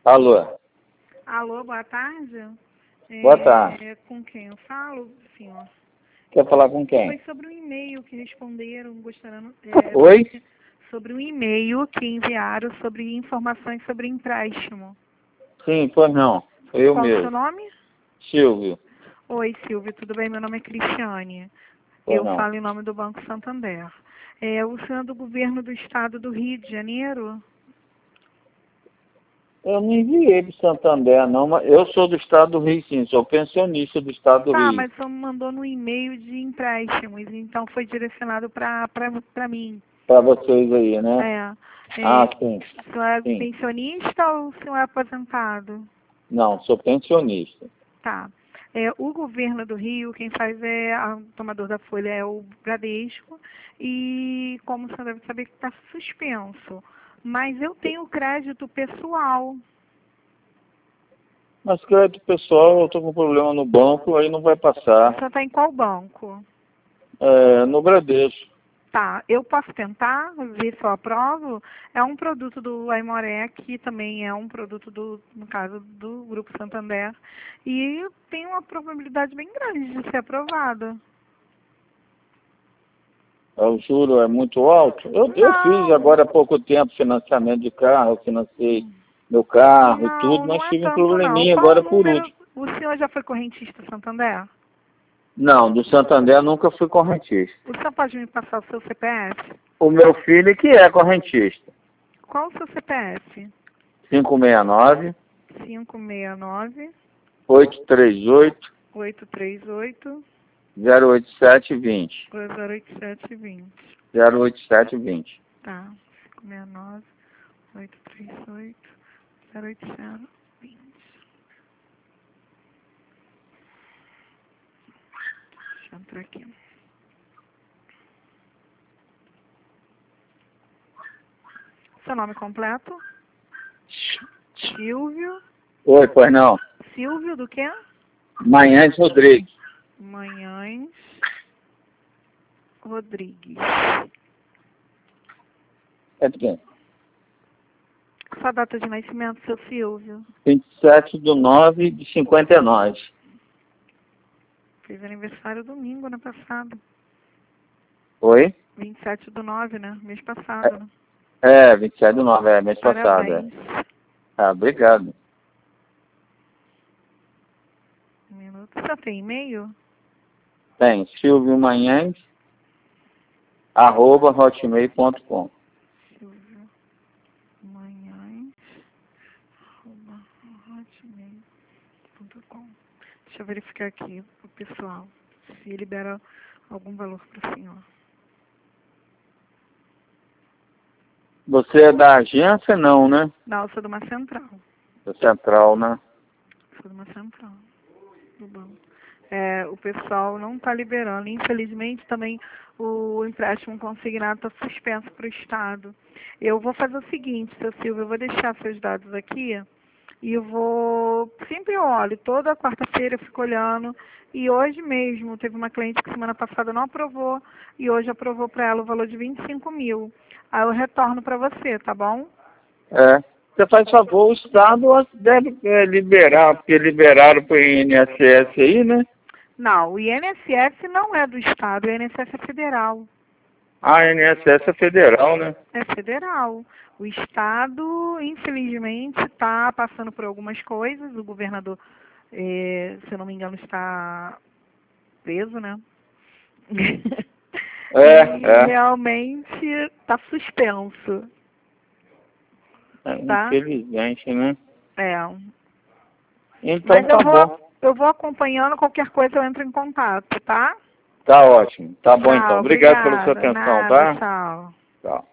Alô? Alô, boa tarde. Boa tarde. Com quem eu falo, senhor? Quer falar com quem? Foi sobre um e-mail que responderam, gostaram, Oi? sobre um e-mail que enviaram sobre informações sobre empréstimo. Sim, pois não. Foi eu Qual o seu mesmo. nome? Silvio. Oi, Silvio, tudo bem? Meu nome é Cristiane. Pois Eu não. falo em nome do Banco Santander. O senhor é do governo do estado do Rio de Janeiro? Eu não enviei para Santander, não, mas eu sou do estado do Rio, sim. Sou pensionista do estado do Tá, Rio. mas o senhor me mandou no e-mail de empréstimos, então foi direcionado para mim. Para vocês aí, né? Ah, sim. O senhor é Sim. pensionista ou o senhor é aposentado? Não, sou pensionista. Tá. O governo do Rio, quem faz o tomador da folha é o Bradesco, e como o senhor deve saber que está suspenso. Mas eu tenho crédito pessoal. Mas crédito pessoal, eu estou com problema no banco, aí não vai O passar. senhor está em qual banco? No Bradesco. Tá, eu posso tentar ver se eu aprovo. É um produto do Aimoré, que também é um produto no caso, do Grupo Santander. E tem uma probabilidade bem grande de ser aprovado. O juro é muito alto. Eu fiz Não, agora há pouco tempo financiamento de carro, financei meu carro e tudo, não mas é tive um tanto não. probleminha Qual o agora por número? último. O senhor já foi correntista Santander? Não, do Santander nunca fui correntista. O senhor pode me passar o seu CPF? O meu filho que é correntista. Qual o seu CPF? 569 569 838 838 08720. 08720. 08720. Tá, 569 838 08020. Deixa eu entrar aqui. Seu nome completo? Silvio. Oi, pois não. Silvio do quê? Manhães Rodrigues. Manhães Rodrigues. É de quem? Sua data de nascimento, seu Silvio? 27/9/59. Fez aniversário domingo, ano passado. Oi? 27/9, né? Mês passado, né? 27/9, mês passado. Parabéns. Obrigado. Um minuto. Você tem e-mail? Tem, silviomanhães@hotmail.com. Silvio Manhães @hotmail.com. Deixa eu verificar aqui o pessoal se libera algum valor para o senhor. Você é da agência, não, né? Não, eu sou de uma central. Da central, né? Sou de uma central do banco. O pessoal não está liberando. Infelizmente, também o empréstimo consignado está suspenso para o Estado. Eu vou fazer o seguinte, seu Silvio, eu vou deixar seus dados aqui e eu vou... Sempre eu olho, toda quarta-feira eu fico olhando. E hoje mesmo, teve uma cliente que semana passada não aprovou e hoje aprovou para ela o valor de 25 mil. Aí eu retorno para você, tá bom? Você faz favor, o Estado deve liberar, porque liberaram para o INSS aí, né? Não, o INSS não é do Estado, o INSS é federal. A INSS é federal, né? É federal. O Estado, infelizmente, está passando por algumas coisas. O governador, se eu não me engano, está preso, né? E realmente está suspenso. Tá? Infelizmente, né? Então Mas tá bom. eu vou acompanhando, qualquer coisa eu entro em contato, tá? Tá ótimo. Tá bom então. Tchau, Obrigado pela sua obrigada. atenção, Nada, tá? tchau. Tchau.